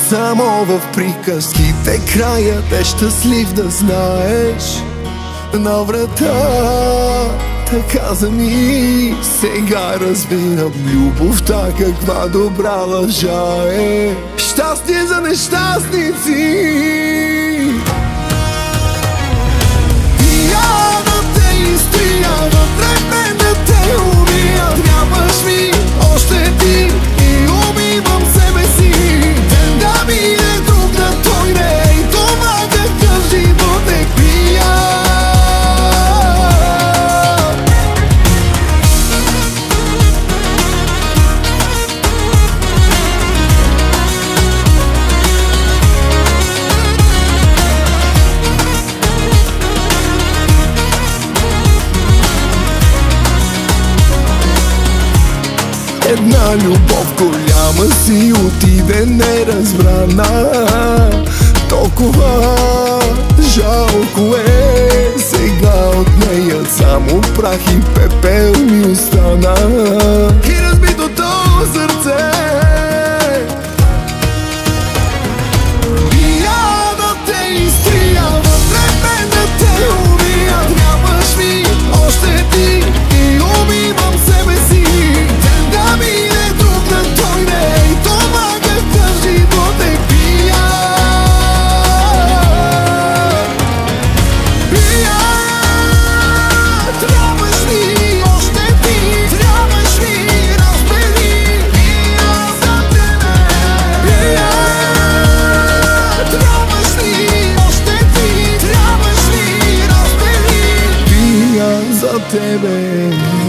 само в приказките краят е щастлив, да знаеш. На вратата каза ми, сега разбирам любовта каква добра лъжа е. Щастие за нещастници. Трябваш ми още ти и убивам себе си. Ден да мине, друг да дойде, и това какъв живот е пия. Една любов голяма си отиде неразбрана. Толкова жалко е, сега от нея само прах и пепел ми остана. И разбитото сърце бия да те изтрия, вътре мен да те убия. Трябваш ми още ти и убивам себе си. Да мине, друг да дойде, и това какъв живот е пия. Пия, трябваш ми още ти, трябваш ми, разбери. Пия за тебе. Пия, трябваш ми още ти, трябваш ми, разбери. Пия за тебе.